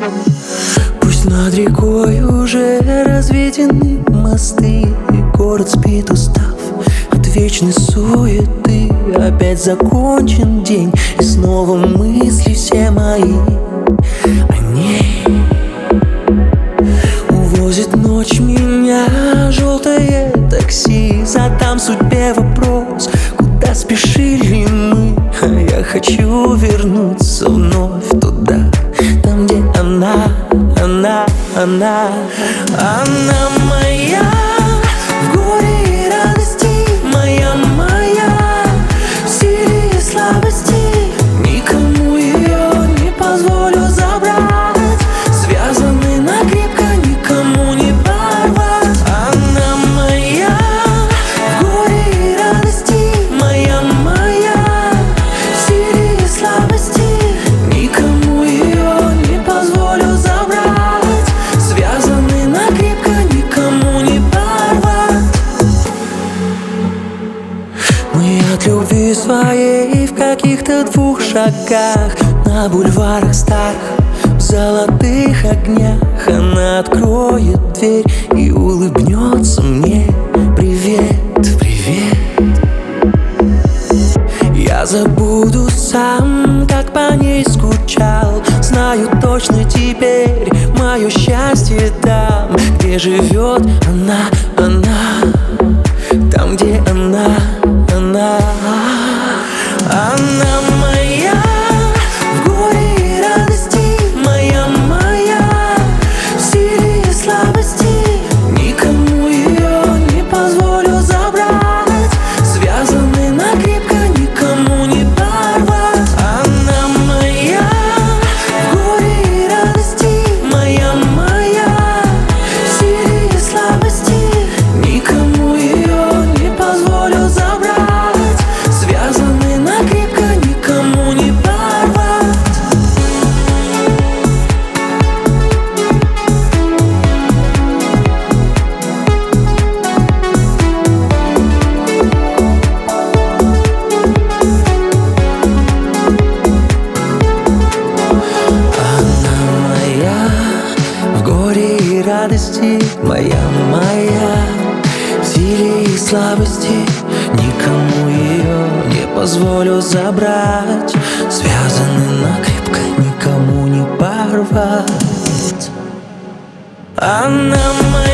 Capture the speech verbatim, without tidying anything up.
Пусть над рекой уже разведены мосты, и город спит, устав от вечной суеты. Опять закончен день, и снова мысли все мои о ней. Увозит ночь меня желтое такси. Задам судьбе вопрос, куда спешили мы. А я хочу вернуться вновь туда, там, где она, она, она. Она моя в горе и радости, моя, моя в силе и слабости. Никому ее не позволю забрать, связаны накрепко, никому не порвать. Она моя в горе и радости, моя, моя в силе и слабости. Никому ее не позволю забрать, связаны накрепко, никому не порвать. Мы от любви своей в каких-то двух шагах, на бульварах старых, в золотых огнях. Она откроет дверь и улыбнется мне: привет, привет. Я забуду сам, как по ней скучал. Знаю точно теперь, мое счастье там, где живет она, она, там, где она, она. Она моя в горе и радости, моя, моя в силе и слабости. Никому ее не позволю забрать, связаны накрепко, никому не порвать. Она моя в горе и радости, моя, моя в силе и слабости. Никому ее не позволю забрать, связаны накрепко, никому не порвать. Она моя в горе и радости, моя, моя в силе и слабости. Никому ее не позволю забрать, связаны накрепко, никому не порвать. Она моя.